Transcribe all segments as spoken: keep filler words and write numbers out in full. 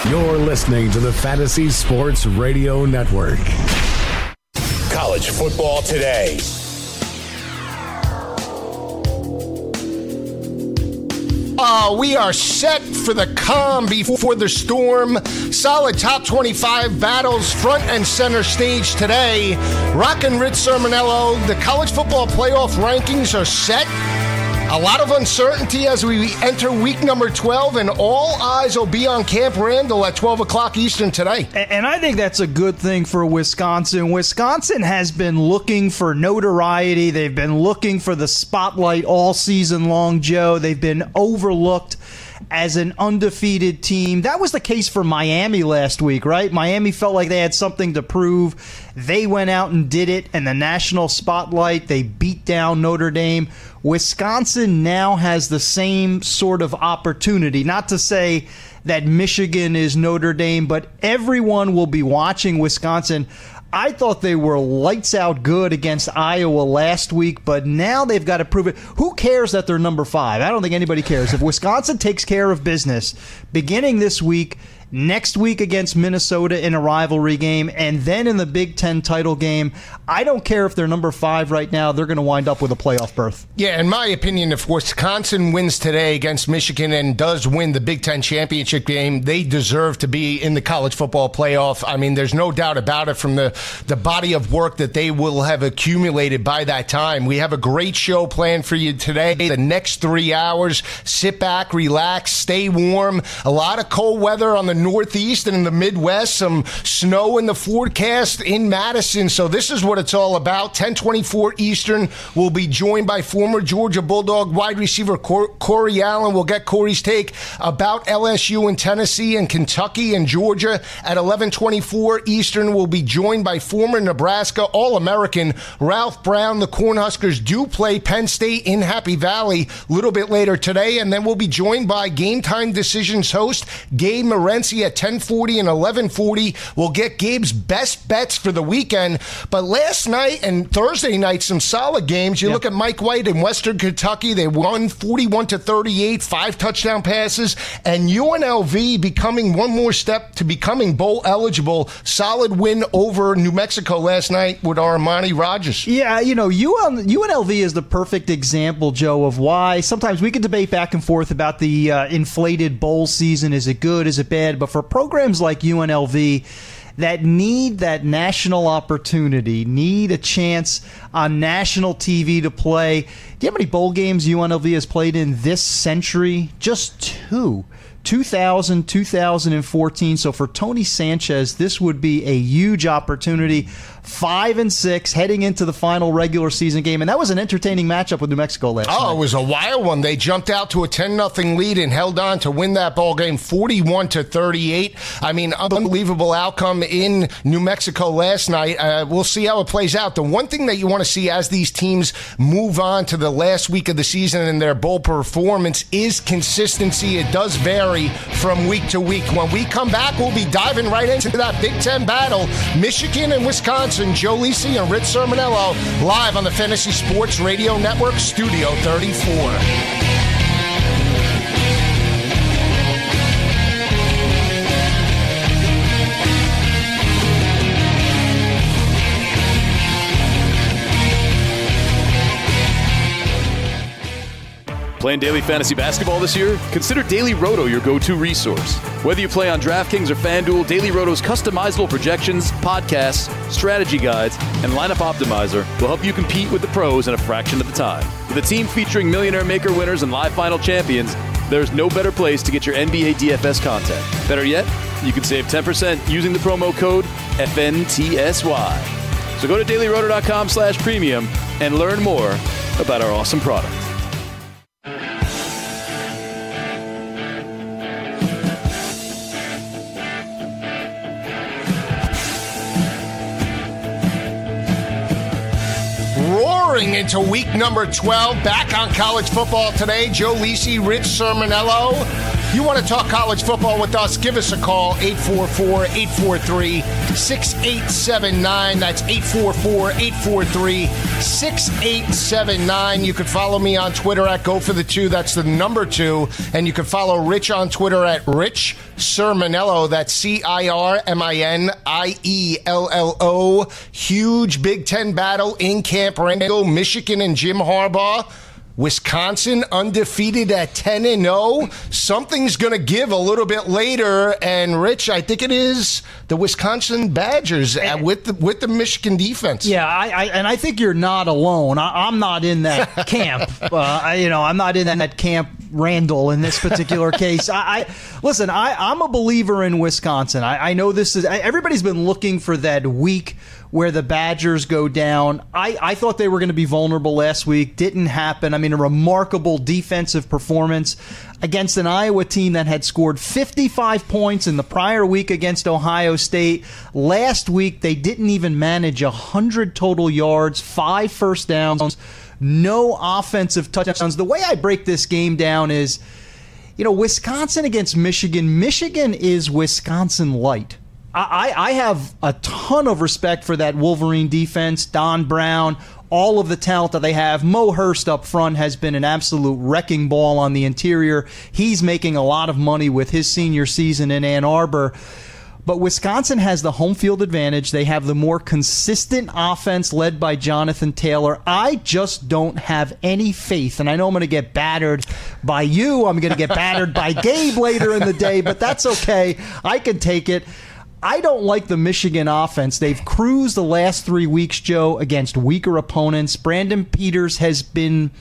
You're listening to the Fantasy Sports Radio Network. College football today. Uh, we are set for the calm before the storm. Solid top twenty-five battles front and center stage today. Rockin' Rich Sermonello. The college football playoff rankings are set. A lot of uncertainty as we enter week number twelve, and all eyes will be on Camp Randall at twelve o'clock Eastern today. And I think that's a good thing for Wisconsin. Wisconsin has been looking for notoriety. They've been looking for the spotlight all season long, Joe. They've been overlooked as an undefeated team. That was the case for Miami last week, right? Miami felt like they had something to prove. They went out and did it in the national spotlight. They beat down Notre Dame. Wisconsin now has the same sort of opportunity. Not to say that Michigan is Notre Dame, but everyone will be watching Wisconsin. I thought they were lights out good against Iowa last week, but now they've got to prove it. Who cares that they're number five? I don't think anybody cares. If Wisconsin takes care of business beginning this week, next week against Minnesota in a rivalry game, and then in the Big Ten title game, I don't care if they're number five right now. They're going to wind up with a playoff berth. Yeah, in my opinion, if Wisconsin wins today against Michigan and does win the Big Ten championship game, they deserve to be in the college football playoff. I mean, there's no doubt about it from the, the body of work that they will have accumulated by that time. We have a great show planned for you today. The next three hours, sit back, relax, stay warm. A lot of cold weather on the Northeast and in the Midwest, some snow in the forecast in Madison. So this is what it's all about. ten twenty-four Eastern. We'll be joined by former Georgia Bulldog wide receiver Cor- Corey Allen. We'll get Corey's take about L S U and Tennessee and Kentucky and Georgia. At eleven twenty-four Eastern, we'll be joined by former Nebraska All-American Ralph Brown. The Cornhuskers do play Penn State in Happy Valley a little bit later today, and then we'll be joined by Game Time Decisions host Gabe Morency at ten forty and eleven forty. We'll get Gabe's best bets for the weekend. But last night and Thursday night, some solid games. You yeah. look at Mike White in Western Kentucky. They won forty-one to thirty-eight, five touchdown passes. And U N L V becoming one more step to becoming bowl eligible. Solid win over New Mexico last night with Armani Rogers. Yeah, you know, U N L V is the perfect example, Joe, of why sometimes we can debate back and forth about the uh, inflated bowl season. Is it good? Is it bad? But for programs like U N L V that need that national opportunity, need a chance on national T V to play, do you know how many bowl games U N L V has played in this century? Just two. two thousand, two thousand fourteen. So for Tony Sanchez, this would be a huge opportunity. Five and six heading into the final regular season game, and that was an entertaining matchup with New Mexico last oh, night. Oh, it was a wild one. They jumped out to a ten nothing lead and held on to win that ball game forty-one to thirty-eight. I mean, unbelievable outcome in New Mexico last night. Uh, we'll see how it plays out. The one thing that you want to see as these teams move on to the last week of the season in their bowl performance is consistency. It does vary from week to week. When we come back, we'll be diving right into that Big Ten battle. Michigan and Wisconsin. Joe Lisi and Rich Sermonello live on the Fantasy Sports Radio Network, Studio thirty-four. Playing daily fantasy basketball this year? Consider Daily Roto your go-to resource. Whether you play on DraftKings or FanDuel, Daily Roto's customizable projections, podcasts, strategy guides, and lineup optimizer will help you compete with the pros in a fraction of the time. With a team featuring Millionaire Maker winners and live final champions, there's no better place to get your N B A D F S content. Better yet, you can save ten percent using the promo code F N T S Y. So go to dailyroto.com slash premium and learn more about our awesome product. Roaring into week number twelve, back on college football today. Joe Lisi, Rich Sermonello. You want to talk college football with us? Give us a call, eight four four, eight four three, six eight seven nine. That's eight four four, eight four three, six eight seven nine. You can follow me on Twitter at Go For The Two. That's the number two. And you can follow Rich on Twitter at Rich Cirminiello. That's C I R M I N I E L L O. Huge Big Ten battle in Camp Randall, Michigan and Jim Harbaugh. Wisconsin undefeated at ten and oh. Something's going to give a little bit later. And, Rich, I think it is the Wisconsin Badgers and, with the, with the Michigan defense. Yeah, I, I, and I think you're not alone. I, I'm not in that camp. Uh, I, you know, I'm not in that camp Randall in this particular case. I, I Listen, I, I'm a believer in Wisconsin. I, I know this is – everybody's been looking for that week where the Badgers go down. I, I thought they were going to be vulnerable last week. Didn't happen. I mean, a remarkable defensive performance against an Iowa team that had scored fifty-five points in the prior week against Ohio State. Last week, they didn't even manage one hundred total yards, five first downs, no offensive touchdowns. The way I break this game down is, you know, Wisconsin against Michigan. Michigan is Wisconsin light. I, I have a ton of respect for that Wolverine defense, Don Brown, all of the talent that they have. Mo Hurst up front has been an absolute wrecking ball on the interior. He's making a lot of money with his senior season in Ann Arbor. But Wisconsin has the home field advantage. They have the more consistent offense led by Jonathan Taylor. I just don't have any faith, and I know I'm going to get battered by you. I'm going to get battered by Gabe later in the day, but that's okay. I can take it. I don't like the Michigan offense. They've cruised the last three weeks, Joe, against weaker opponents. Brandon Peters has been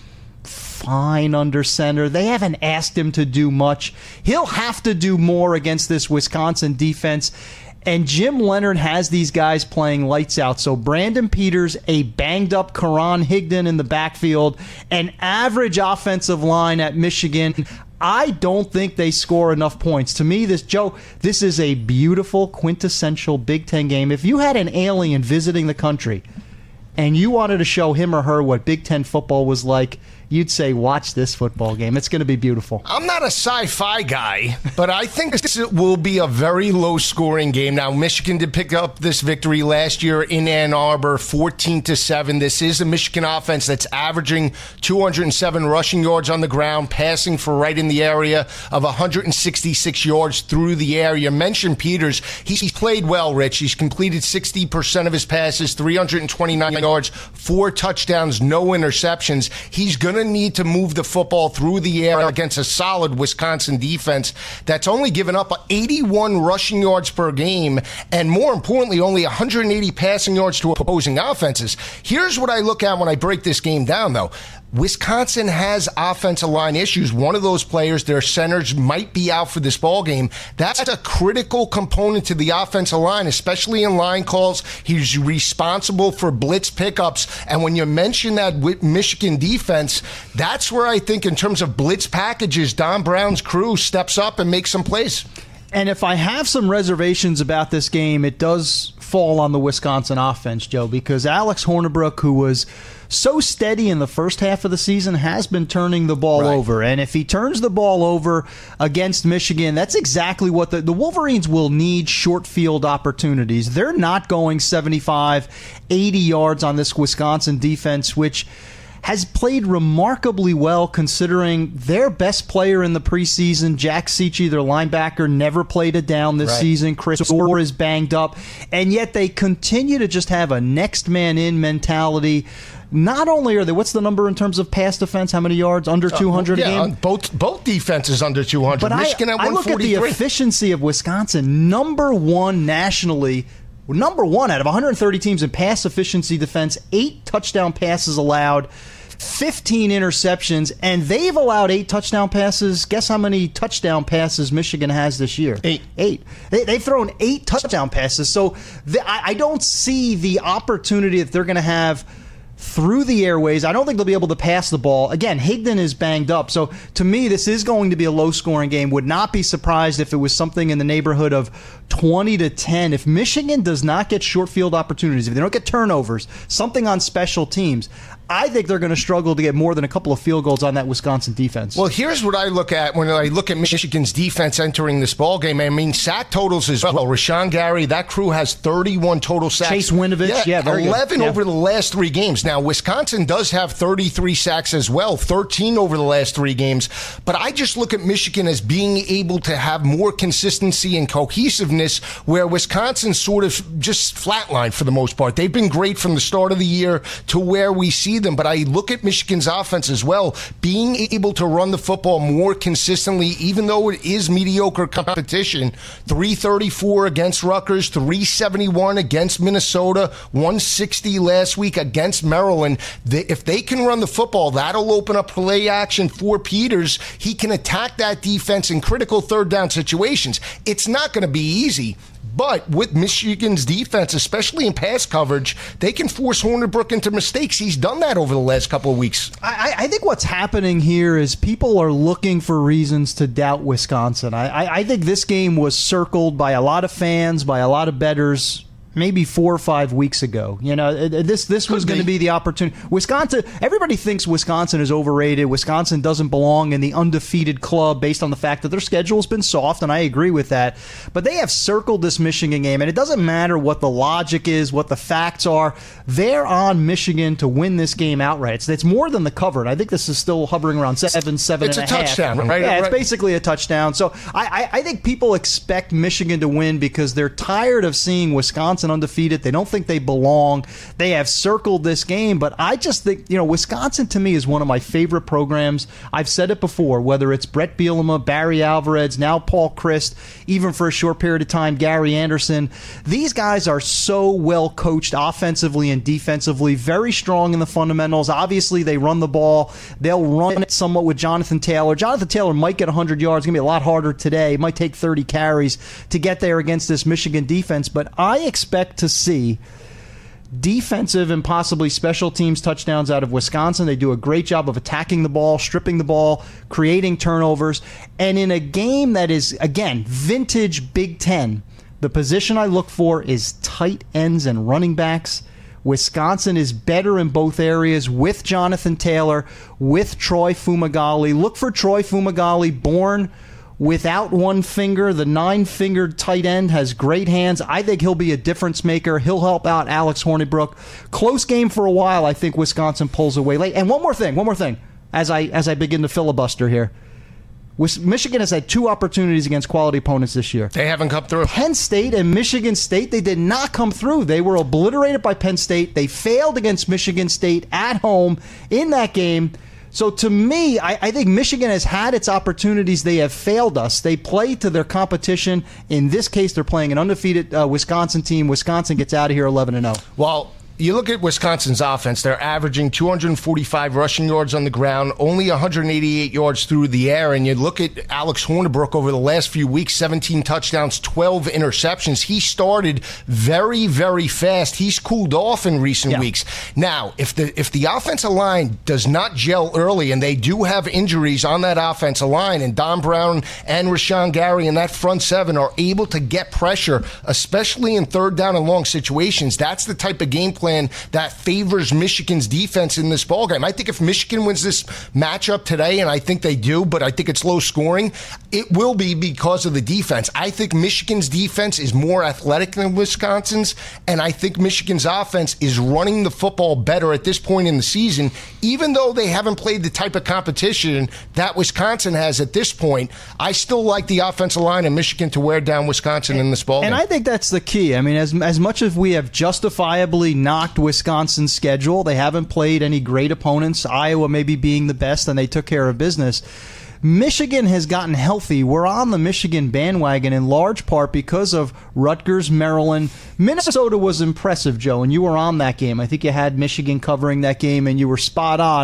fine under center. They haven't asked him to do much. He'll have to do more against this Wisconsin defense. And Jim Leonard has these guys playing lights out. So Brandon Peters, a banged-up Karan Higdon in the backfield, an average offensive line at Michigan. I don't think they score enough points. To me, this Joe, this is a beautiful, quintessential Big Ten game. If you had an alien visiting the country and you wanted to show him or her what Big Ten football was like, you'd say, watch this football game. It's going to be beautiful. I'm not a sci-fi guy, but I think this will be a very low-scoring game. Now, Michigan did pick up this victory last year in Ann Arbor, fourteen to seven. This is a Michigan offense that's averaging two hundred seven rushing yards on the ground, passing for right in the area of one hundred sixty-six yards through the air. You mentioned Peters. He's played well, Rich. He's completed sixty percent of his passes, three hundred twenty-nine yards, four touchdowns, no interceptions. He's going to need to move the football through the air against a solid Wisconsin defense that's only given up eighty-one rushing yards per game and, more importantly, only one hundred eighty passing yards to opposing offenses. Here's what I look at when I break this game down, though. Wisconsin has offensive line issues. One of those players, their centers, might be out for this ball game. That's a critical component to the offensive line, especially in line calls. He's responsible for blitz pickups. And when you mention that Michigan defense, that's where I think in terms of blitz packages, Don Brown's crew steps up and makes some plays. And if I have some reservations about this game, it does fall on the Wisconsin offense, Joe, because Alex Hornibrook, who was so steady in the first half of the season, has been turning the ball right. over. And if he turns the ball over against Michigan, that's exactly what the, the Wolverines will need: short field opportunities. They're not going seventy-five, eighty yards on this Wisconsin defense, which has played remarkably well considering their best player in the preseason, Jack Cichy, their linebacker, never played a down this right. season. Chris Orr is banged up. And yet they continue to just have a next man in mentality. Not only are they, what's the number in terms of pass defense? How many yards? Under two hundred uh, yeah, a game? Both both defenses under two hundred. But Michigan I, at I look at the efficiency of Wisconsin, number one nationally. Number one out of one hundred thirty teams in pass efficiency defense, eight touchdown passes allowed, fifteen interceptions, and they've allowed eight touchdown passes. Guess how many touchdown passes Michigan has this year? Eight. Eight. They, they've thrown eight touchdown passes. So the, I, I don't see the opportunity that they're going to have through the airways. I don't think they'll be able to pass the ball. Again, Higdon is banged up. So to me, this is going to be a low-scoring game. Would not be surprised if it was something in the neighborhood of twenty to ten. If Michigan does not get short field opportunities, if they don't get turnovers, something on special teams, I think they're going to struggle to get more than a couple of field goals on that Wisconsin defense. Well, here's what I look at when I look at Michigan's defense entering this ballgame. I mean, sack totals as well. Rashawn Gary, that crew has thirty-one total sacks. Chase Winovich, yeah, yeah very eleven good. over yeah. the last three games. Now, Wisconsin does have thirty-three sacks as well, thirteen over the last three games. But I just look at Michigan as being able to have more consistency and cohesiveness, where Wisconsin sort of just flatlined for the most part. They've been great from the start of the year to where we see them. But I look at Michigan's offense as well, being able to run the football more consistently, even though it is mediocre competition. three thirty-four against Rutgers, three seventy-one against Minnesota, one sixty last week against Maryland. They, if they can run the football, that'll open up play action for Peters. He can attack that defense in critical third down situations. It's not going to be easy. But with Michigan's defense, especially in pass coverage, they can force Hornibrook into mistakes. He's done that over the last couple of weeks. I, I think what's happening here is people are looking for reasons to doubt Wisconsin. I, I, I think this game was circled by a lot of fans, by a lot of bettors, maybe four or five weeks ago. You know, this this was going to be the opportunity. Wisconsin, everybody thinks Wisconsin is overrated. Wisconsin doesn't belong in the undefeated club based on the fact that their schedule has been soft, and I agree with that. But they have circled this Michigan game, and it doesn't matter what the logic is, what the facts are. They're on Michigan to win this game outright. It's, it's more than the cover, and I think this is still hovering around seven, seven it's and a, a half. touchdown, right? Yeah, it's right. basically a touchdown. So I, I, I think people expect Michigan to win because they're tired of seeing Wisconsin undefeated. They don't think they belong. They have circled this game, but I just think, you know, Wisconsin to me is one of my favorite programs. I've said it before, whether it's Brett Bielema, Barry Alvarez, now Paul Chryst, even for a short period of time, Gary Anderson. These guys are so well coached offensively and defensively, very strong in the fundamentals. Obviously, they run the ball. They'll run it somewhat with Jonathan Taylor. Jonathan Taylor might get one hundred yards. It's going to be a lot harder today. It might take thirty carries to get there against this Michigan defense, but I expect to see defensive and possibly special teams touchdowns out of Wisconsin. They do a great job of attacking the ball, stripping the ball, creating turnovers. And in a game that is, again, vintage Big Ten, the position I look for is tight ends and running backs. Wisconsin is better in both areas with Jonathan Taylor, with Troy Fumagalli. Look for Troy Fumagalli, born without one finger. The nine-fingered tight end has great hands. I think he'll be a difference maker. He'll help out Alex Hornibrook. Close game for a while. I think Wisconsin pulls away late. And one more thing, one more thing, as I as I begin to filibuster here. Michigan has had two opportunities against quality opponents this year. They haven't come through. Penn State and Michigan State, they did not come through. They were obliterated by Penn State. They failed against Michigan State at home in that game. So to me, I, I think Michigan has had its opportunities. They have failed us. They play to their competition. In this case, they're playing an undefeated uh, Wisconsin team. Wisconsin gets out of here eleven and oh. Well, you look at Wisconsin's offense, they're averaging two hundred forty-five rushing yards on the ground, only one hundred eighty-eight yards through the air. And you look at Alex Hornibrook over the last few weeks, seventeen touchdowns, twelve interceptions. He started very, very fast. He's cooled off in recent yeah. weeks. Now, if the if the offensive line does not gel early, and they do have injuries on that offensive line, and Don Brown and Rashawn Gary and that front seven are able to get pressure, especially in third down and long situations, that's the type of game plan that favors Michigan's defense in this ballgame. I think if Michigan wins this matchup today, and I think they do, but I think it's low scoring, it will be because of the defense. I think Michigan's defense is more athletic than Wisconsin's, and I think Michigan's offense is running the football better at this point in the season, even though they haven't played the type of competition that Wisconsin has at this point. I still like the offensive line in Michigan to wear down Wisconsin and, in this ballgame. And I think that's the key. I mean, as as much as we have justifiably not Wisconsin's schedule, they haven't played any great opponents, Iowa maybe being the best, and they took care of business. Michigan has gotten healthy. We're on the Michigan bandwagon in large part because of Rutgers, Maryland. Minnesota was impressive, Joe, and you were on that game. I think you had Michigan covering that game, and you were spot on.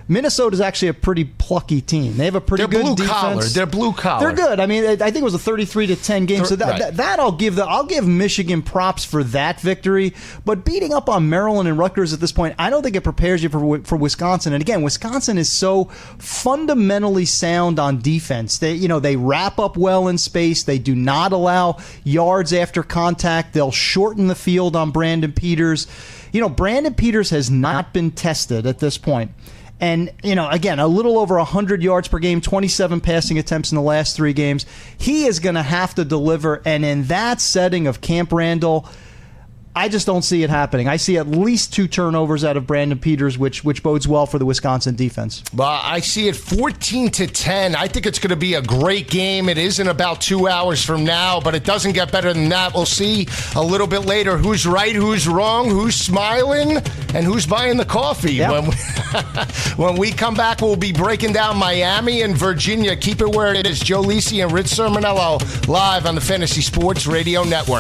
Minnesota's actually a pretty plucky team. They have a pretty They're good blue defense. collar. They're blue collar. They're good. I mean, I think it was a thirty-three to ten game. So that, right. that, that I'll give the I'll give Michigan props for that victory. But beating up on Maryland and Rutgers at this point, I don't think it prepares you for for Wisconsin. And again, Wisconsin is so fundamentally sound on defense. They you know they wrap up well in space. They do not allow yards after contact. They'll shorten the field on Brandon Peters. You know, Brandon Peters has not been tested at this point. And, you know, again, a little over one hundred yards per game, twenty-seven passing attempts in the last three games. He is going to have to deliver. And in that setting of Camp Randall, I just don't see it happening. I see at least two turnovers out of Brandon Peters, which which bodes well for the Wisconsin defense. Well, I see it fourteen to ten. I think it's going to be a great game. It is in about two hours from now, but it doesn't get better than that. We'll see a little bit later who's right, who's wrong, who's smiling, and who's buying the coffee. Yep. When, we, when we come back, we'll be breaking down Miami and Virginia. Keep it where it is. Joe Lisi and Rich Sermonello live on the Fantasy Sports Radio Network.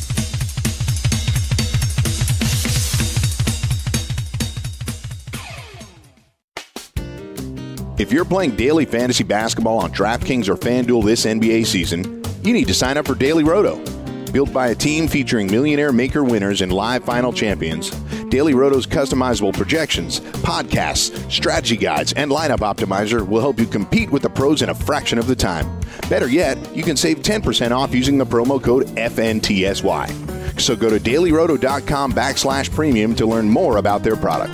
If you're playing daily fantasy basketball on DraftKings or FanDuel this N B A season, you need to sign up for Daily Roto. Built by a team featuring millionaire maker winners and live final champions, Daily Roto's customizable projections, podcasts, strategy guides, and lineup optimizer will help you compete with the pros in a fraction of the time. Better yet, you can save ten percent off using the promo code F N T S Y. So go to dailyroto.com backslash premium to learn more about their product.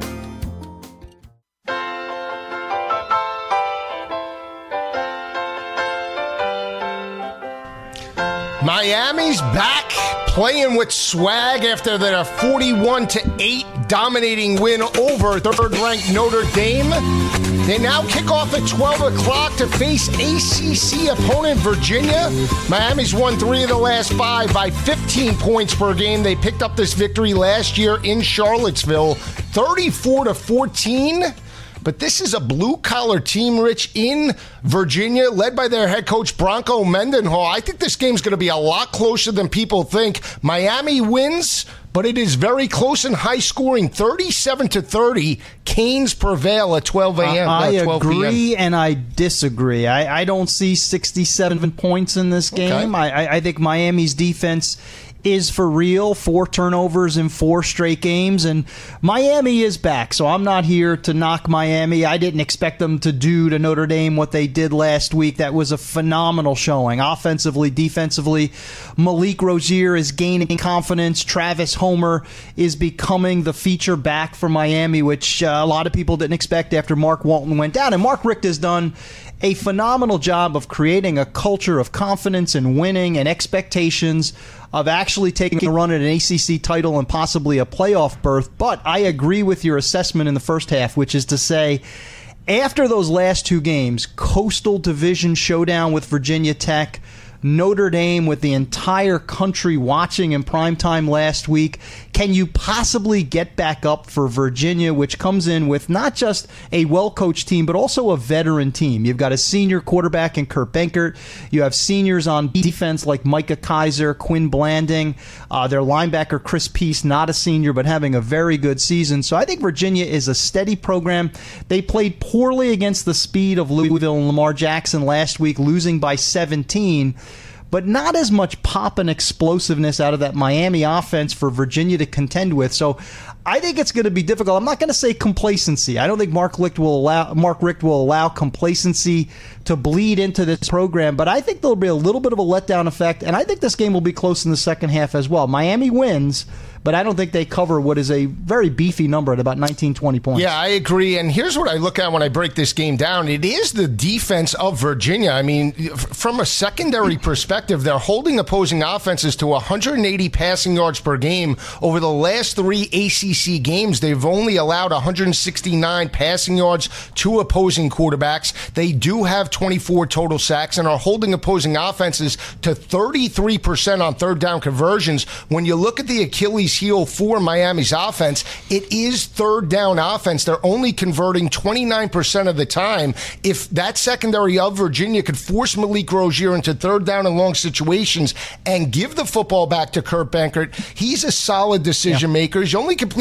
Miami's back playing with swag after their forty-one to eight dominating win over third-ranked Notre Dame. They now kick off at twelve o'clock to face A C C opponent Virginia. Miami's won three of the last five by fifteen points per game. They picked up this victory last year in Charlottesville, thirty-four to fourteen. But this is a blue-collar team, Rich, in Virginia, led by their head coach, Bronco Mendenhall. I think this game's going to be a lot closer than people think. Miami wins, but it is very close and high-scoring, thirty-seven to thirty. Canes prevail at twelve a.m. I uh, twelve agree p.m. and I disagree. I, I don't see sixty-seven points in this game. Okay. I, I think Miami's defense is for real. Four turnovers in four straight games, and Miami is back. So I'm not here to knock Miami. I didn't expect them to do to Notre Dame what they did last week. That was a phenomenal showing, offensively, defensively. Malik Rozier is gaining confidence. Travis Homer is becoming the feature back for Miami, which uh, a lot of people didn't expect after Mark Walton went down. And Mark Richt has done a phenomenal job of creating a culture of confidence and winning and expectations of actually taking a run at an A C C title and possibly a playoff berth. But I agree with your assessment in the first half, which is to say, after those last two games, Coastal Division showdown with Virginia Tech, Notre Dame with the entire country watching in primetime last week, can you possibly get back up for Virginia, which comes in with not just a well-coached team, but also a veteran team? You've got a senior quarterback in Kurt Benkert. You have seniors on defense like Micah Kaiser, Quinn Blanding. Uh, their linebacker, Chris Peace, not a senior, but having a very good season. So I think Virginia is a steady program. They played poorly against the speed of Louisville and Lamar Jackson last week, losing by seventeen. But not as much pop and explosiveness out of that Miami offense for Virginia to contend with. So I think it's going to be difficult. I'm not going to say complacency. I don't think Mark Richt will allow Mark Richt will allow complacency to bleed into this program, but I think there'll be a little bit of a letdown effect, and I think this game will be close in the second half as well. Miami wins, but I don't think they cover what is a very beefy number at about nineteen, twenty points. Yeah, I agree. And here's what I look at when I break this game down. It is the defense of Virginia. I mean, from a secondary perspective, they're holding opposing offenses to one hundred eighty passing yards per game. Over the last three A C C games, they've only allowed one hundred sixty-nine passing yards to opposing quarterbacks. They do have twenty-four total sacks and are holding opposing offenses to thirty-three percent on third down conversions. When you look at the Achilles heel for Miami's offense, it is third down offense. They're only converting twenty-nine percent of the time. If that secondary of Virginia could force Malik Rozier into third down and long situations and give the football back to Kurt Benkert, he's a solid decision yeah. maker. He's only completed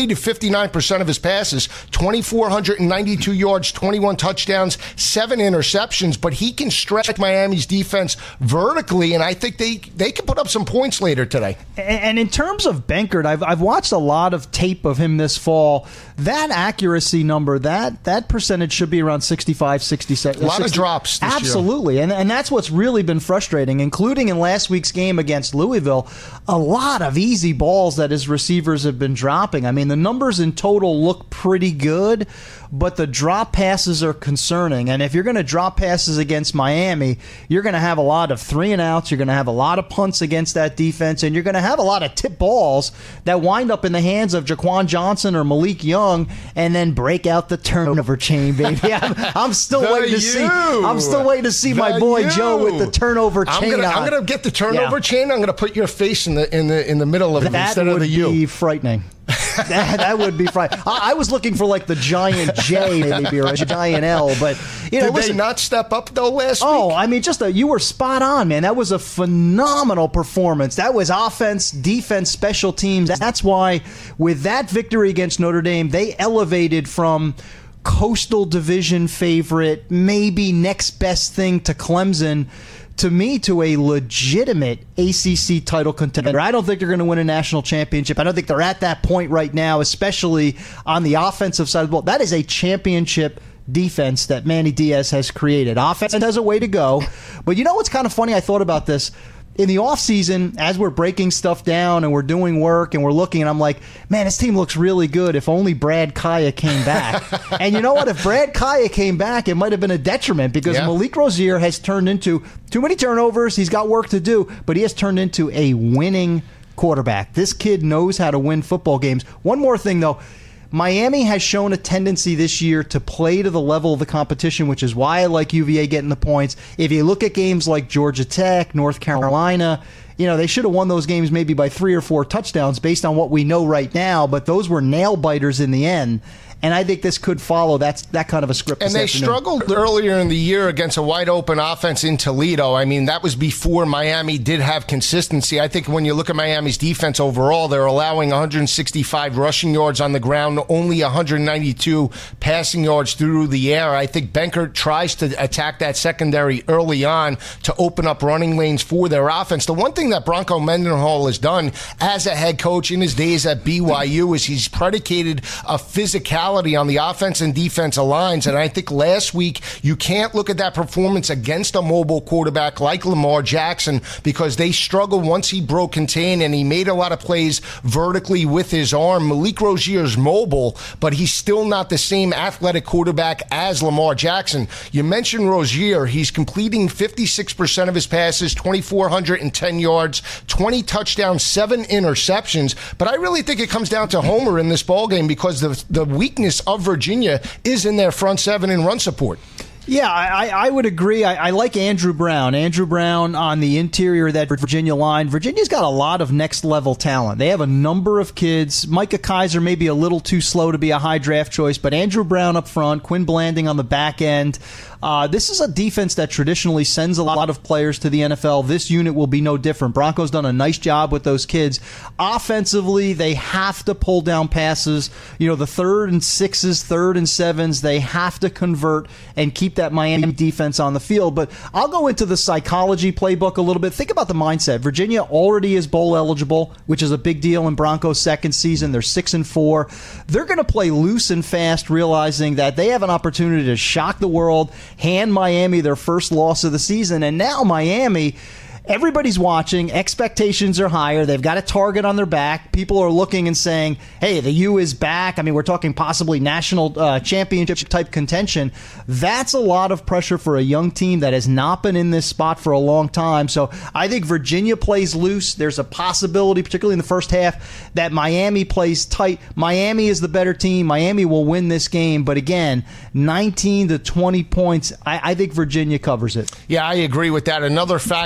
completed fifty-nine percent of his passes, two thousand four hundred ninety-two yards, twenty-one touchdowns, seven interceptions, but he can stretch Miami's defense vertically, and I think they, they can put up some points later today. And in terms of Benkert, I've, I've watched a lot of tape of him this fall. That accuracy number, that that percentage should be around sixty-five, sixty-seven. A lot sixty of drops this Absolutely. year. And, and that's what's really been frustrating, including in last week's game against Louisville. A lot of easy balls that his receivers have been dropping. I mean, the numbers in total look pretty good, but the drop passes are concerning. And if you're going to drop passes against Miami, you're going to have a lot of three and outs. You're going to have a lot of punts against that defense, and you're going to have a lot of tip balls that wind up in the hands of Jaquan Johnson or Malik Young, and then break out the turnover chain, baby. I'm, I'm still The waiting to you. see. I'm still waiting to see The my boy you. Joe with the turnover I'm chain. gonna, on. I'm going to get the turnover Yeah. chain. I'm going to put your face in the in the in the middle of it That instead would of the be U. frightening. that, that would be frightening. I, I was looking for like the giant J, maybe, or a giant L, but you know, Did listen, they not step up though last Oh, week? I mean, just a, you were spot on, man. That was a phenomenal performance. That was offense, defense, special teams. That's why with that victory against Notre Dame, they elevated from Coastal Division favorite, maybe next best thing to Clemson, to me, to a legitimate A C C title contender. I don't think they're going to win a national championship. I don't think they're at that point right now, especially on the offensive side of the ball. That is a championship defense that Manny Diaz has created. Offense has a way to go. But you know what's kind of funny? I thought about this. In the offseason, as we're breaking stuff down and we're doing work and we're looking, and I'm like, man, this team looks really good if only Brad Kaya came back. And you know what? If Brad Kaya came back, it might have been a detriment because Yeah. Malik Rozier has turned into too many turnovers. He's got work to do, but he has turned into a winning quarterback. This kid knows how to win football games. One more thing, though. Miami has shown a tendency this year to play to the level of the competition, which is why I like U V A getting the points. If you look at games like Georgia Tech, North Carolina, you know, they should have won those games maybe by three or four touchdowns based on what we know right now, but those were nail biters in the end. And I think this could follow that, that kind of a script. And this they afternoon. struggled earlier in the year against a wide-open offense in Toledo. I mean, that was before Miami did have consistency. I think when you look at Miami's defense overall, they're allowing one hundred sixty-five rushing yards on the ground, only one hundred ninety-two passing yards through the air. I think Benkert tries to attack that secondary early on to open up running lanes for their offense. The one thing that Bronco Mendenhall has done as a head coach in his days at B Y U is he's predicated a physicality on the offense and defensive lines. And I think last week you can't look at that performance against a mobile quarterback like Lamar Jackson because they struggled once he broke contain and he made a lot of plays vertically with his arm. Malik Rozier's mobile, but he's still not the same athletic quarterback as Lamar Jackson. You mentioned Rozier. He's completing fifty-six percent of his passes, two thousand four hundred ten yards, twenty touchdowns, seven interceptions. But I really think it comes down to Homer in this ballgame because the, the weakness of Virginia is in their front seven and run support. Yeah, I, I would agree. I, I like Andrew Brown. Andrew Brown on the interior of that Virginia line. Virginia's got a lot of next-level talent. They have a number of kids. Micah Kaiser may be a little too slow to be a high draft choice, but Andrew Brown up front, Quinn Blanding on the back end. Uh, this is a defense that traditionally sends a lot of players to the N F L. This unit will be no different. Broncos done a nice job with those kids. Offensively, they have to pull down passes. You know, the third and sixes, third and sevens, they have to convert and keep that Miami defense on the field. But I'll go into the psychology playbook a little bit. Think about the mindset. Virginia already is bowl eligible, which is a big deal in Broncos' second season. They're six and four. They're going to play loose and fast, realizing that they have an opportunity to shock the world, hand Miami their first loss of the season, and now Miami, everybody's watching. Expectations are higher. They've got a target on their back. People are looking and saying, hey, the U is back. I mean, we're talking possibly national uh, championship type contention. That's a lot of pressure for a young team that has not been in this spot for a long time. So I think Virginia plays loose. There's a possibility, particularly in the first half, that Miami plays tight. Miami is the better team. Miami will win this game. But again, nineteen to twenty points. I, I think Virginia covers it. Yeah, I agree with that. Another factor why I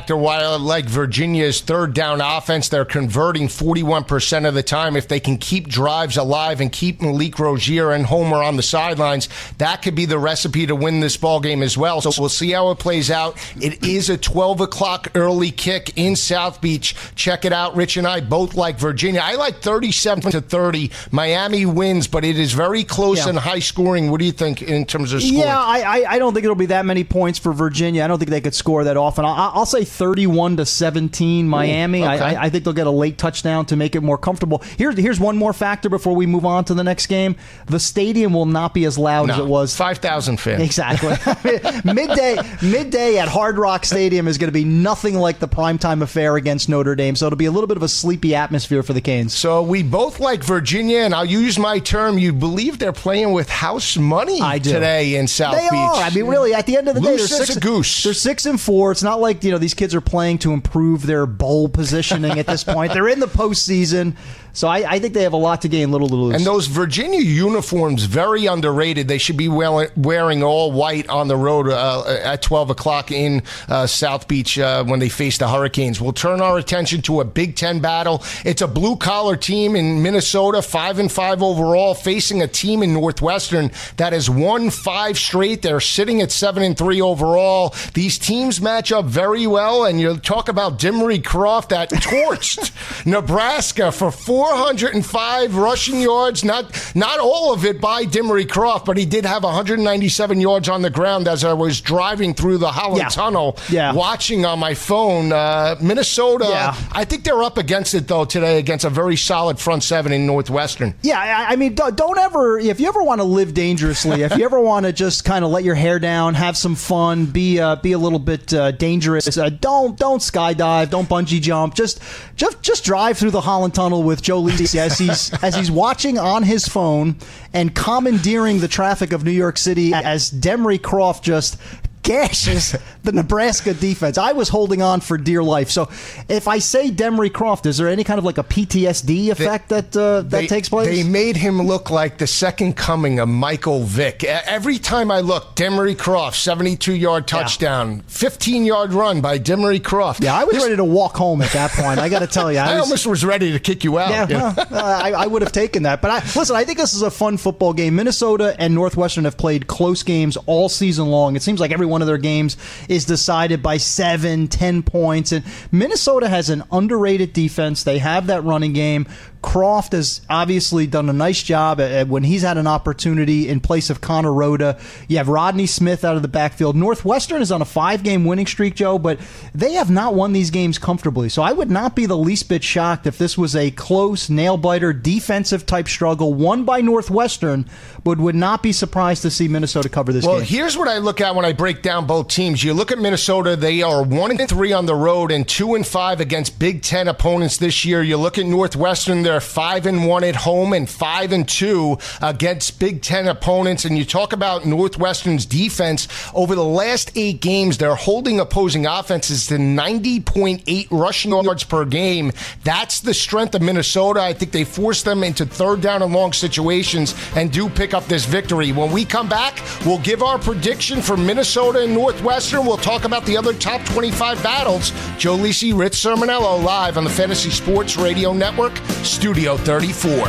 I like Virginia's third down offense. They're converting forty-one percent of the time. If they can keep drives alive and keep Malik Rozier and Homer on the sidelines, that could be the recipe to win this ball game as well. So we'll see how it plays out. It is a twelve o'clock early kick in South Beach. Check it out. Rich and I both like Virginia. I like thirty-seven to thirty. Miami wins, but it is very close yeah. and high scoring. What do you think in terms of scoring? Yeah, I, I, I don't think it'll be that many points for Virginia. I don't think they could score that often. I'll, I'll say thirty-one to seventeen Miami. Ooh, okay. I, I think they'll get a late touchdown to make it more comfortable. Here's here's one more factor before we move on to the next game. The stadium will not be as loud no, as it was. five thousand fans. Exactly. midday midday at Hard Rock Stadium is going to be nothing like the primetime affair against Notre Dame, so it'll be a little bit of a sleepy atmosphere for the Canes. So we both like Virginia, and I'll use my term. You believe they're playing with house money I do. today in South they Beach. They are. I mean, really, at the end of the Loose day, they're as six, a goose. They're six and four. It's not like, you know, these kids are playing to improve their bowl positioning at this point. They're in the postseason. So I, I think they have a lot to gain, little to lose. And those Virginia uniforms, very underrated. They should be wearing all white on the road uh, at twelve o'clock in uh, South Beach uh, when they face the Hurricanes. We'll turn our attention to a Big Ten battle. It's a blue-collar team in Minnesota, five and five overall, facing a team in Northwestern that has won five straight. They're sitting at seven and three overall. These teams match up very well, and you talk about Dimmery Croft that torched Nebraska for four hundred five rushing yards. Not not all of it by Dimmery Croft, but he did have one hundred ninety-seven yards on the ground as I was driving through the Holland yeah. Tunnel, yeah. watching on my phone. Uh, Minnesota, yeah. I think they're up against it, though, today against a very solid front seven in Northwestern. Yeah, I, I mean, don't ever, if you ever want to live dangerously, if you ever want to just kind of let your hair down, have some fun, be uh, be a little bit uh, dangerous, uh, don't don't skydive, don't bungee jump, just just just drive through the Holland Tunnel with Joe Lisi as he's as he's watching on his phone and commandeering the traffic of New York City as Dimmery Croft just gashes the Nebraska defense. I was holding on for dear life. So if I say Dimmery Croft, is there any kind of like a P T S D effect they, that uh, that they, takes place? They made him look like the second coming of Michael Vick. Every time I look, Dimmery Croft, seventy-two-yard touchdown, fifteen-yard run by Dimmery Croft. Yeah, I was this, ready to walk home at that point. I got to tell you. I, I was, almost was ready to kick you out. Yeah, yeah. Well, uh, I, I would have taken that. But I, listen, I think this is a fun football game. Minnesota and Northwestern have played close games all season long. It seems like every one of their games is decided by seven, ten points. And Minnesota has an underrated defense. They have that running game. Croft has obviously done a nice job at, at when he's had an opportunity in place of Connor Rhoda. You have Rodney Smith out of the backfield. Northwestern is on a five-game winning streak, Joe, but they have not won these games comfortably. So I would not be the least bit shocked if this was a close, nail-biter, defensive-type struggle won by Northwestern, but would not be surprised to see Minnesota cover this well, game. Well, here's what I look at when I break down both teams. You look at Minnesota, they are one and three on the road and two and five against Big Ten opponents this year. You look at Northwestern, they're five and one at home and five and two against Big Ten opponents. And you talk about Northwestern's defense over the last eight games, they're holding opposing offenses to ninety point eight rushing yards per game. That's the strength of Minnesota. I think they force them into third down and long situations and do pick up this victory. When we come back, we'll give our prediction for Minnesota and Northwestern. We'll talk about the other top twenty-five battles. Joe Lisi, Rich Sermonello, live on the Fantasy Sports Radio Network, Studio thirty-four.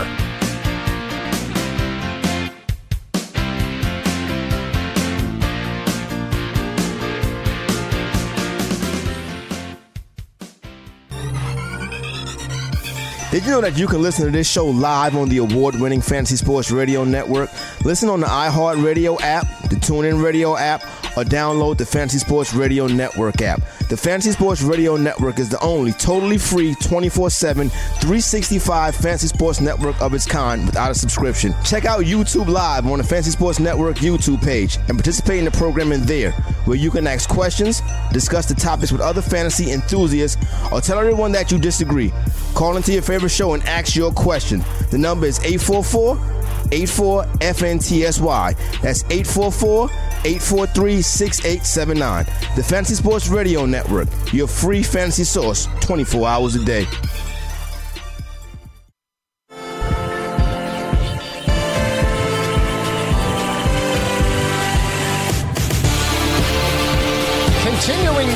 Did you know that you can listen to this show live on the award-winning Fantasy Sports Radio Network? Listen on the iHeartRadio app, the TuneIn Radio app, or download the Fantasy Sports Radio Network app. The Fantasy Sports Radio Network is the only totally free twenty-four seven, three sixty-five Fantasy Sports Network of its kind without a subscription. Check out YouTube Live on the Fantasy Sports Network YouTube page and participate in the programming there, where you can ask questions, discuss the topics with other fantasy enthusiasts, or tell everyone that you disagree. Call into your favorite show and ask your question. The number is eight four four, eight four, F N T S Y. That's eight four four, eight four three, six eight seven nine. The Fantasy Sports Radio Network, your free fantasy source twenty-four hours a day. Continuing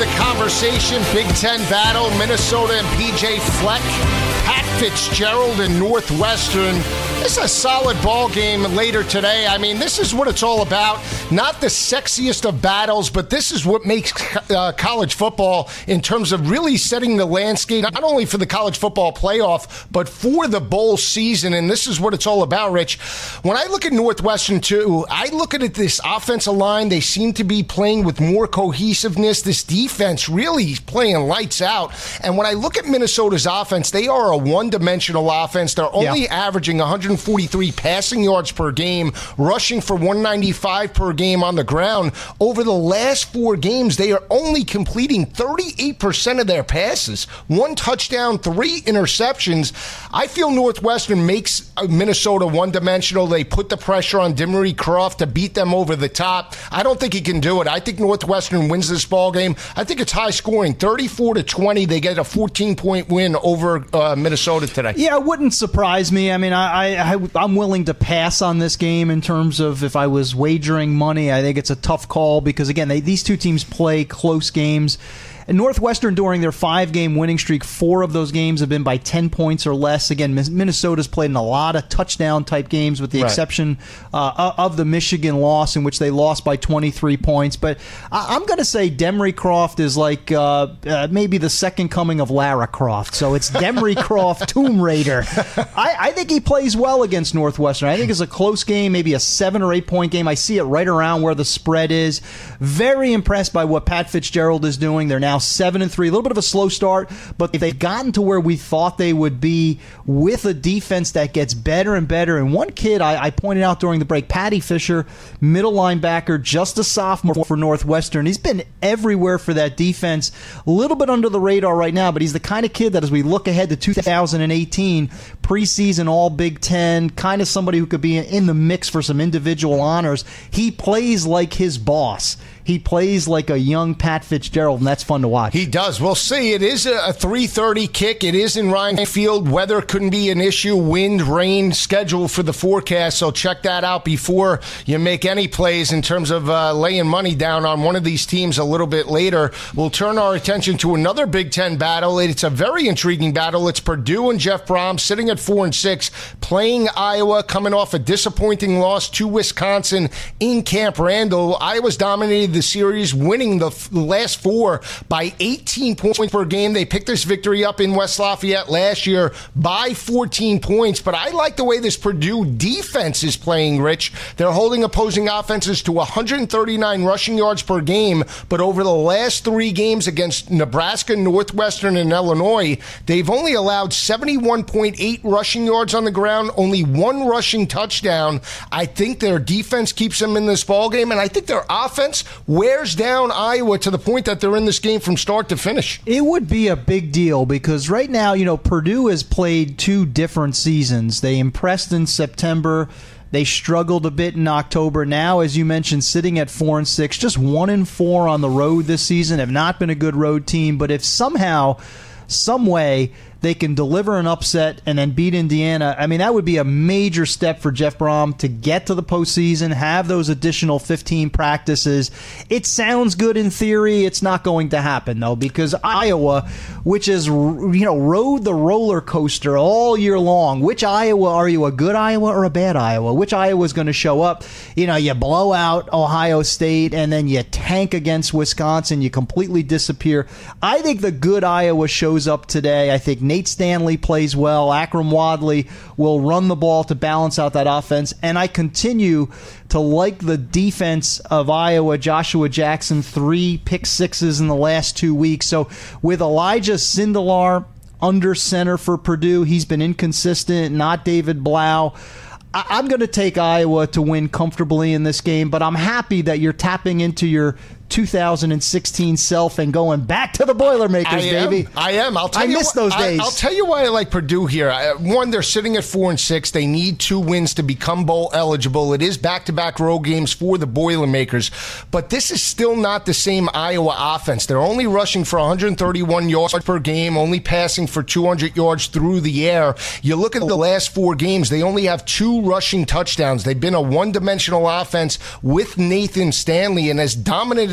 the conversation. Big Ten battle, Minnesota and P J Fleck. Pat Fitzgerald and Northwestern. This is a solid ball game later today. I mean, this is what it's all about. Not the sexiest of battles, but this is what makes uh, college football in terms of really setting the landscape, not only for the college football playoff, but for the bowl season. And this is what it's all about, Rich. When I look at Northwestern, too, I look at it, this offensive line. They seem to be playing with more cohesiveness. This defense really playing lights out. And when I look at Minnesota's offense, they are a one-dimensional offense. They're only yeah. averaging one hundred forty-three passing yards per game, rushing for one ninety-five per game on the ground. Over the last four games, they are only completing thirty-eight percent of their passes. One touchdown, three interceptions. I feel Northwestern makes Minnesota one-dimensional. They put the pressure on Demery Croft to beat them over the top. I don't think he can do it. I think Northwestern wins this ball game. I think it's high-scoring, thirty-four to twenty. They get a fourteen-point win over uh, Minnesota today. Yeah, it wouldn't surprise me. I mean, I, I, I'm willing to pass on this game in terms of if I was wagering money. I think it's a tough call because, again, they, these two teams play close games. And Northwestern, during their five-game winning streak, four of those games have been by ten points or less. Again, Minnesota's played in a lot of touchdown-type games with the right. exception uh, of the Michigan loss in which they lost by twenty-three points. But I- I'm going to say Demery Croft is like uh, uh, maybe the second coming of Lara Croft. So it's Demery Croft, Tomb Raider. I-, I think he plays well against Northwestern. I think it's a close game, maybe a seven- or eight-point game. I see it right around where the spread is. Very impressed by what Pat Fitzgerald is doing. They're now seven and three, a little bit of a slow start, but they've gotten to where we thought they would be with a defense that gets better and better. And one kid I, I pointed out during the break, Patty Fisher, middle linebacker, just a sophomore for Northwestern. He's been everywhere for that defense, a little bit under the radar right now, but he's the kind of kid that as we look ahead to two thousand eighteen, preseason all Big Ten, kind of somebody who could be in the mix for some individual honors. He plays like his boss. He plays like a young Pat Fitzgerald, and that's fun to watch. He does. We'll see. It is a three thirty kick. It is in Ryan Field. Weather couldn't be an issue. Wind, rain, schedule for the forecast. So check that out before you make any plays in terms of uh, laying money down on one of these teams a little bit later. We'll turn our attention to another Big Ten battle. It's a very intriguing battle. It's Purdue and Jeff Brom sitting at four and six, playing Iowa, coming off a disappointing loss to Wisconsin in Camp Randall. Iowa's dominated the series, winning the f- last four by eighteen points per game. They picked this victory up in West Lafayette last year by fourteen points, but I like the way this Purdue defense is playing, Rich. They're holding opposing offenses to one hundred thirty-nine rushing yards per game, but over the last three games against Nebraska, Northwestern, and Illinois, they've only allowed seventy-one point eight rushing yards on the ground, only one rushing touchdown. I think their defense keeps them in this ballgame, and I think their offense wears down Iowa to the point that they're in this game from start to finish. It would be a big deal because right now, you know, Purdue has played two different seasons. They impressed in September. They struggled a bit in October. Now, as you mentioned, sitting at four and six, just one and four on the road this season, have not been a good road team. But if somehow, some way, they can deliver an upset and then beat Indiana, I mean, that would be a major step for Jeff Brom to get to the postseason, have those additional fifteen practices. It sounds good in theory. It's not going to happen, though, because Iowa, which has, you know, rode the roller coaster all year long, which Iowa are you, a good Iowa or a bad Iowa? Which Iowa is going to show up? You know, you blow out Ohio State and then you tank against Wisconsin. You completely disappear. I think the good Iowa shows up today. I think Nate Stanley plays well. Akram Wadley will run the ball to balance out that offense. And I continue to like the defense of Iowa. Joshua Jackson, three pick sixes in the last two weeks. So with Elijah Sindelar under center for Purdue, he's been inconsistent, not David Blau. I- I'm going to take Iowa to win comfortably in this game, but I'm happy that you're tapping into your two thousand sixteen self and going back to the Boilermakers, I am, baby. I am. I'll tell I you miss what, those I, days. I'll tell you why I like Purdue here. I, one, they're sitting at four and six. They need two wins to become bowl eligible. It is back-to-back road games for the Boilermakers, but this is still not the same Iowa offense. They're only rushing for one hundred thirty-one yards per game, only passing for two hundred yards through the air. You look at the last four games, they only have two rushing touchdowns. They've been a one-dimensional offense with Nathan Stanley, and as dominant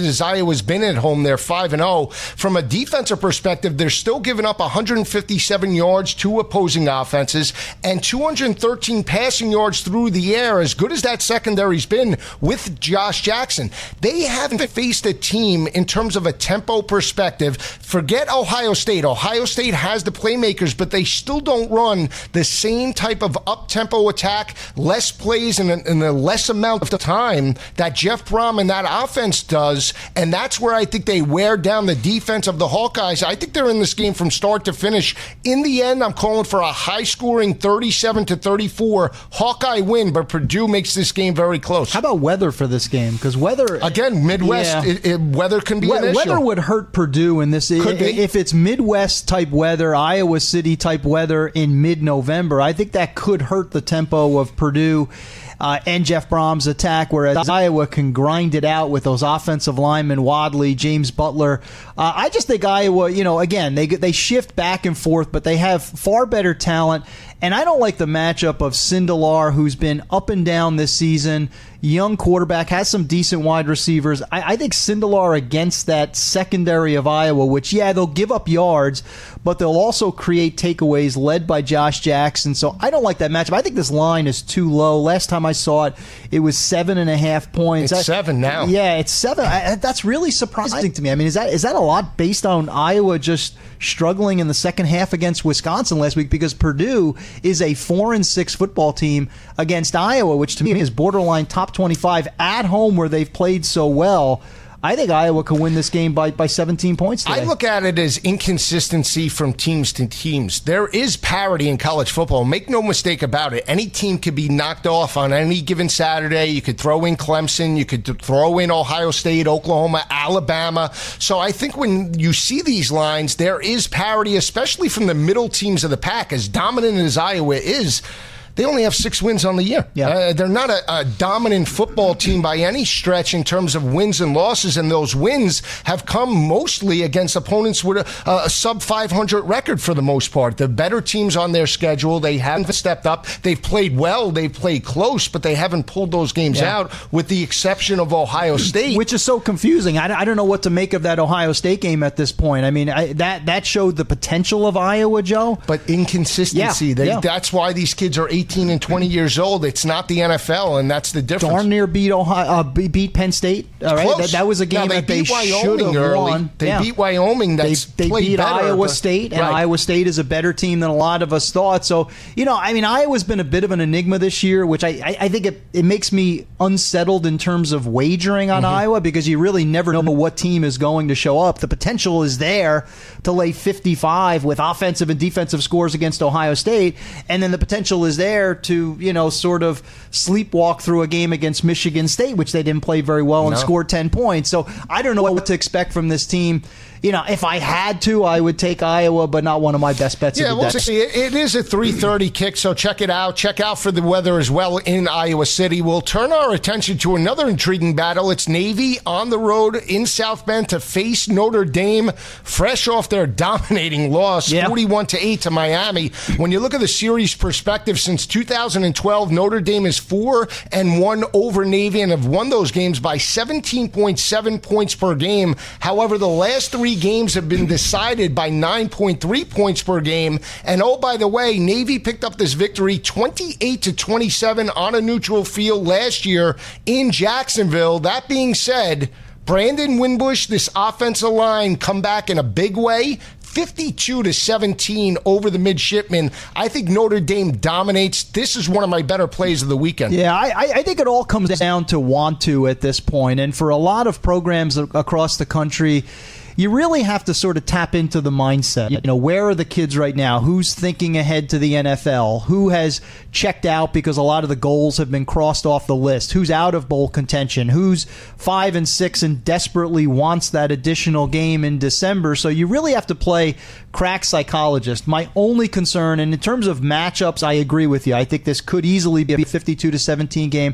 as Iowa's been at home, they're five and oh. From a defensive perspective, they're still giving up one hundred fifty-seven yards to opposing offenses and two hundred thirteen passing yards through the air. As good as that secondary's been with Josh Jackson, they haven't faced a team in terms of a tempo perspective. Forget Ohio State. Ohio State has the playmakers, but they still don't run the same type of up-tempo attack, less plays in a, in a less amount of time that Jeff Brom and that offense does, and that's where I think they wear down the defense of the Hawkeyes. I think they're in this game from start to finish. In the end, I'm calling for a high-scoring thirty-seven to thirty-four Hawkeye win, but Purdue makes this game very close. How about weather for this game? Because weather... Again, Midwest, yeah. it, it, weather can be we- an issue. Weather would hurt Purdue in this. Could be. If it's Midwest-type weather, Iowa City-type weather in mid-November, I think that could hurt the tempo of Purdue uh, and Jeff Brom's attack, whereas Iowa can grind it out with those offensive linemen, Wadley, James Butler. Uh, I just think Iowa, you know, again, they they shift back and forth, but they have far better talent. And I don't like the matchup of Sindelar, who's been up and down this season. Young quarterback, has some decent wide receivers. I, I think Sindelar against that secondary of Iowa, which, yeah, they'll give up yards, but they'll also create takeaways led by Josh Jackson. So I don't like that matchup. I think this line is too low. Last time I saw it, it was seven and a half points. It's I, seven now. Yeah, it's seven. I, that's really surprising to me. I mean, is that is that a lot based on Iowa just struggling in the second half against Wisconsin last week? Because Purdue is a four and six football team against Iowa, which to me is borderline top twenty-five at home where they've played so well. I think Iowa can win this game by, by seventeen points today. I look at it as inconsistency from teams to teams. There is parity in college football. Make no mistake about it. Any team could be knocked off on any given Saturday. You could throw in Clemson. You could throw in Ohio State, Oklahoma, Alabama. So I think when you see these lines, there is parity, especially from the middle teams of the pack. As dominant as Iowa is, they only have six wins on the year. Yeah. Uh, they're not a, a dominant football team by any stretch in terms of wins and losses, and those wins have come mostly against opponents with a, a sub five hundred record for the most part. The better teams on their schedule, they haven't stepped up. They've played well, they've played close, but they haven't pulled those games Yeah. out, with the exception of Ohio State. Which is so confusing. I, I don't know what to make of that Ohio State game at this point. I mean, I, that that showed the potential of Iowa, Joe. But inconsistency. Yeah, they, yeah. That's why these kids are eighteen and twenty years old. It's not the N F L, and that's the difference. Darn near beat Ohio, uh, beat Penn State. All right, Close. that, that was a game Now, they that they beat Wyoming should have early. won. They Yeah. beat Wyoming. That's they, they played beat better, Iowa but- State, and right. Iowa State is a better team than a lot of us thought. So, you know, I mean, Iowa's been a bit of an enigma this year, which I, I, I think it, it makes me unsettled in terms of wagering on Mm-hmm. Iowa, because you really never know what team is going to show up. The potential is there to lay fifty-five with offensive and defensive scores against Ohio State, and then the potential is there to, you know, sort of sleepwalk through a game against Michigan State, which they didn't play very well and No. scored ten points. So I don't know what to expect from this team. You know, if I had to, I would take Iowa, but not one of my best bets Yeah, of the we'll day. see. It, it is a three thirty kick, so check it out. Check out for the weather as well in Iowa City. We'll turn our attention to another intriguing battle. It's Navy on the road in South Bend to face Notre Dame, fresh off their dominating loss, Yeah. forty-one to eight to Miami. When you look at the series perspective, since two thousand twelve, Notre Dame is four and one over Navy and have won those games by seventeen point seven points per game. However, the last three games have been decided by nine point three points per game. And oh, by the way, Navy picked up this victory twenty-eight to twenty-seven on a neutral field last year in Jacksonville. That being said, Brandon Winbush, this offensive line, come back in a big way. fifty-two to seventeen over the midshipmen. I think Notre Dame dominates. This is one of my better plays of the weekend. Yeah, I, I think it all comes down to want to at this point. And for a lot of programs across the country, you really have to sort of tap into the mindset. You know, where are the kids right now? Who's thinking ahead to the N F L? Who has checked out because a lot of the goals have been crossed off the list? Who's out of bowl contention? Who's five and six and desperately wants that additional game in December? So you really have to play crack psychologist. My only concern, and in terms of matchups, I agree with you. I think this could easily be a fifty-two to seventeen game.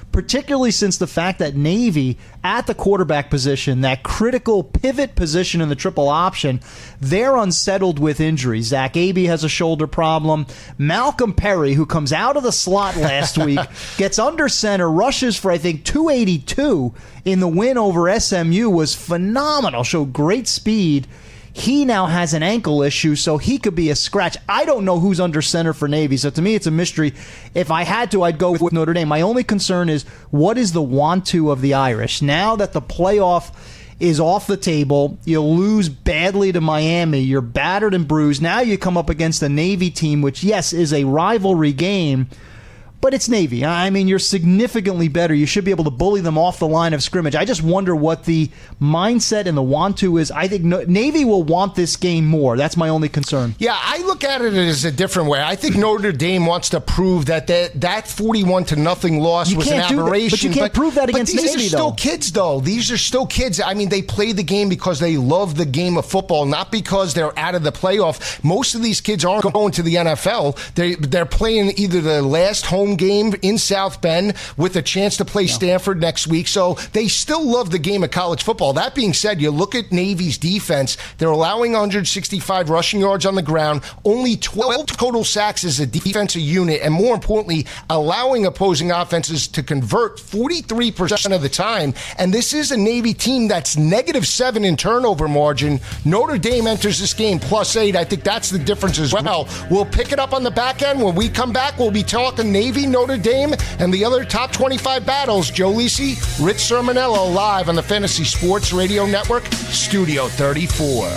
particularly since the fact that Navy, at the quarterback position, that critical pivot position in the triple option, they're unsettled with injuries. Zach Abey has a shoulder problem. Malcolm Perry, who comes out of the slot last week, gets under center, rushes for, I think, two eighty-two in the win over S M U, was phenomenal, showed great speed. He now has an ankle issue, so he could be a scratch. I don't know who's under center for Navy, so to me it's a mystery. If I had to, I'd go with Notre Dame. My only concern is, what is the want-to of the Irish? Now that the playoff is off the table, you lose badly to Miami, you're battered and bruised. Now you come up against a Navy team, which, yes, is a rivalry game, but it's Navy. I mean, you're significantly better. You should be able to bully them off the line of scrimmage. I just wonder what the mindset and the want-to is. I think Navy will want this game more. That's my only concern. Yeah, I look at it as a different way. I think Notre Dame wants to prove that that, that forty-one to nothing loss you was an aberration. But you can't but, prove that against but these Navy, are still though. kids, though. These are still kids. I mean, they play the game because they love the game of football, not because they're out of the playoff. Most of these kids aren't going to the N F L. They, they're playing either the last home game in South Bend with a chance to play yeah. Stanford next week. So they still love the game of college football. That being said, you look at Navy's defense, they're allowing one hundred sixty-five rushing yards on the ground, only twelve total sacks as a defensive unit, and more importantly, allowing opposing offenses to convert forty-three percent of the time. And this is a Navy team that's negative seven in turnover margin. Notre Dame enters this game plus eight. I think that's the difference as well. We'll pick it up on the back end. When we come back, we'll be talking Navy, Notre Dame, and the other top twenty-five battles. Joe Lisi, Rich Sermonello, live on the Fantasy Sports Radio Network, Studio thirty-four.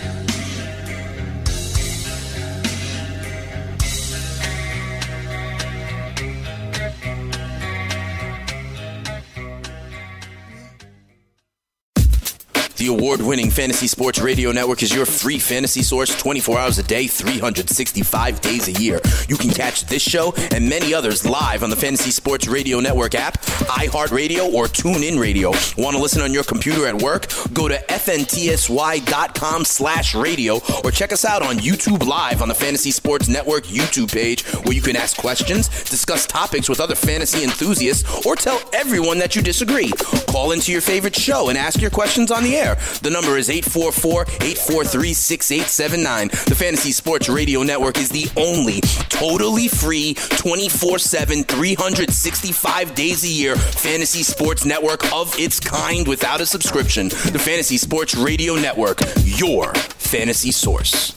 The award-winning Fantasy Sports Radio Network is your free fantasy source twenty-four hours a day, three hundred sixty-five days a year. You can catch this show and many others live on the Fantasy Sports Radio Network app, iHeartRadio, or TuneIn Radio. Want to listen on your computer at work? Go to fntsy.com slash radio or check us out on YouTube Live on the Fantasy Sports Network YouTube page, where you can ask questions, discuss topics with other fantasy enthusiasts, or tell everyone that you disagree. Call into your favorite show and ask your questions on the air. The number is eight four four, eight four three, six eight seven nine. The Fantasy Sports Radio Network is the only totally free, twenty-four seven, three hundred sixty-five days a year fantasy sports network of its kind without a subscription. The Fantasy Sports Radio Network, your fantasy source.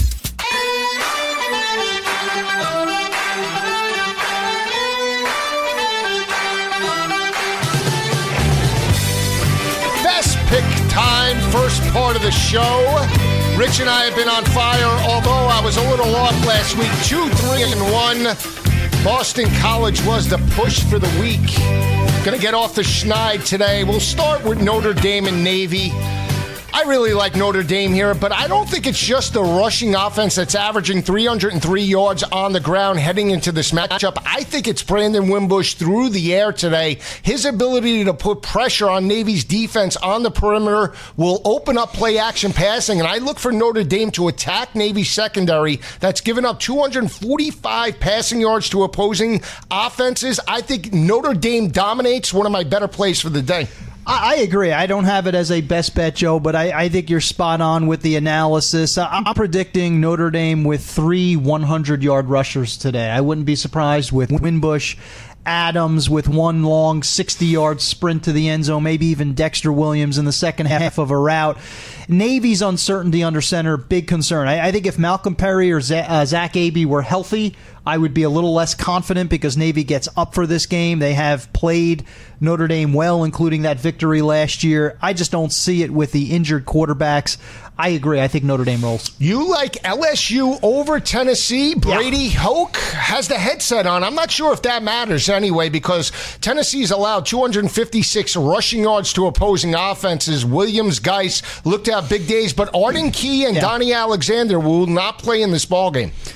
Pick time, first part of the show. Rich and I have been on fire, although I was a little off last week. Two, three, and one. Boston College was the push for the week. Gonna get off the schneid today. We'll start with Notre Dame and Navy. I really like Notre Dame here, but I don't think it's just the rushing offense that's averaging three hundred three yards on the ground heading into this matchup. I think it's Brandon Wimbush through the air today. His ability to put pressure on Navy's defense on the perimeter will open up play-action passing, and I look for Notre Dame to attack Navy's secondary that's given up two hundred forty-five passing yards to opposing offenses. I think Notre Dame dominates. One of my better plays for the day. I agree. I don't have it as a best bet, Joe, but I, I think you're spot on with the analysis. I'm predicting Notre Dame with three hundred-yard rushers today. I wouldn't be surprised with Wimbush, Adams with one long sixty-yard sprint to the end zone, maybe even Dexter Williams in the second half of a route. Navy's uncertainty under center, big concern. I, I think if Malcolm Perry or Z- uh, Zach Abey were healthy, I would be a little less confident because Navy gets up for this game. They have played Notre Dame well, including that victory last year. I just don't see it with the injured quarterbacks. I agree. I think Notre Dame rolls. You like L S U over Tennessee? Brady yeah. Hoke has the headset on. I'm not sure if that matters anyway, because Tennessee's allowed two hundred fifty-six rushing yards to opposing offenses. Williams, Geis looked to have big days, but Arden Key and yeah. Donnie Alexander will not play in this ballgame.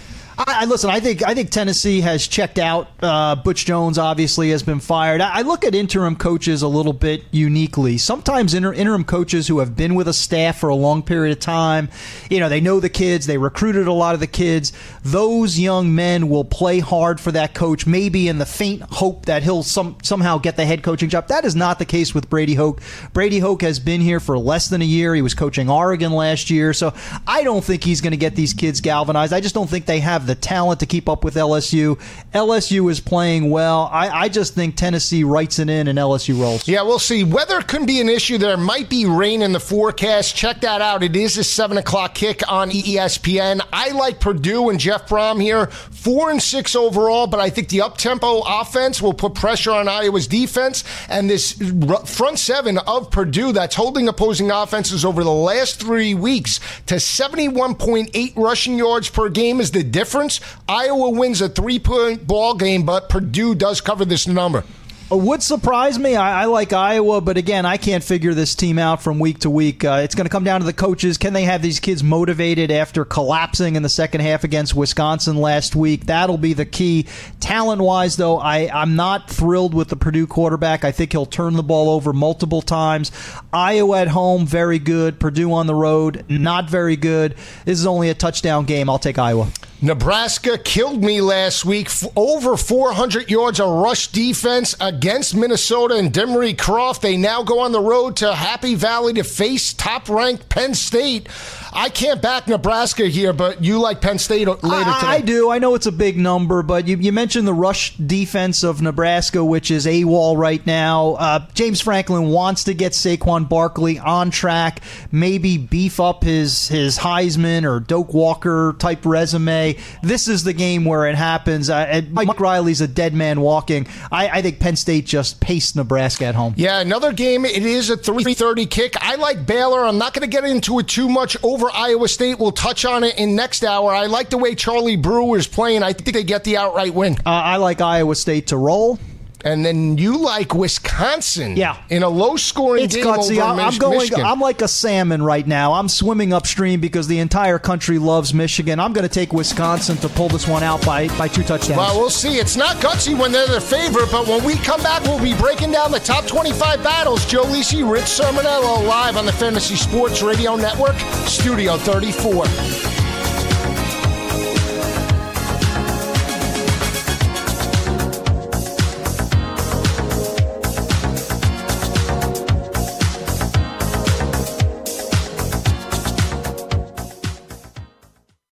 I, I listen. I think I think Tennessee has checked out. Uh, Butch Jones obviously has been fired. I, I look at interim coaches a little bit uniquely. Sometimes inter, interim coaches who have been with a staff for a long period of time, you know, they know the kids. They recruited a lot of the kids. Those young men will play hard for that coach, maybe in the faint hope that he'll some somehow get the head coaching job. That is not the case with Brady Hoke. Brady Hoke has been here for less than a year. He was coaching Oregon last year, so I don't think he's going to get these kids galvanized. I just don't think they have the talent to keep up with L S U. L S U is playing well. I, I just think Tennessee writes it in and L S U rolls. Yeah, we'll see. Weather could be an issue. There might be rain in the forecast. Check that out. It is a seven o'clock kick on E S P N. I like Purdue and Jeff Brom here. Four and six overall, but I think the up-tempo offense will put pressure on Iowa's defense. And this front seven of Purdue that's holding opposing offenses over the last three weeks to seventy-one point eight rushing yards per game is the difference. Iowa wins a three-point ball game, but Purdue does cover this number. It would surprise me. I, I like Iowa, but again, I can't figure this team out from week to week. Uh, it's going to come down to the coaches. Can they have these kids motivated after collapsing in the second half against Wisconsin last week? That'll be the key. Talent-wise, though, I, I'm not thrilled with the Purdue quarterback. I think he'll turn the ball over multiple times. Iowa at home, very good. Purdue on the road, not very good. This is only a touchdown game. I'll take Iowa. Nebraska killed me last week. Over four hundred yards of rush defense against Minnesota and Demery Croft. They now go on the road to Happy Valley to face top-ranked Penn State. I can't back Nebraska here, but you like Penn State later today. I, I do. I know it's a big number, but you, you mentioned the rush defense of Nebraska, which is AWOL right now. Uh, James Franklin wants to get Saquon Barkley on track, maybe beef up his, his Heisman or Doak Walker type resume. This is the game where it happens. Uh, and Mike Riley's a dead man walking. I, I think Penn State just paced Nebraska at home. Yeah, another game. It is a three thirty kick. I like Baylor. I'm not going to get into it too much over Iowa State. We'll touch on it in next hour. I like the way Charlie Brewer is playing. I think they get the outright win. Uh, I like Iowa State to roll. And then you like Wisconsin, yeah, in a low-scoring it's game gutsy. over I'm going. Michigan. I'm like a salmon right now. I'm swimming upstream because the entire country loves Michigan. I'm going to take Wisconsin to pull this one out by, by two touchdowns. Well, we'll see. It's not gutsy when they're the favorite, but when we come back, we'll be breaking down the top twenty-five battles. Joe Lisi, Rich Sermonello, live on the Fantasy Sports Radio Network, Studio thirty-four.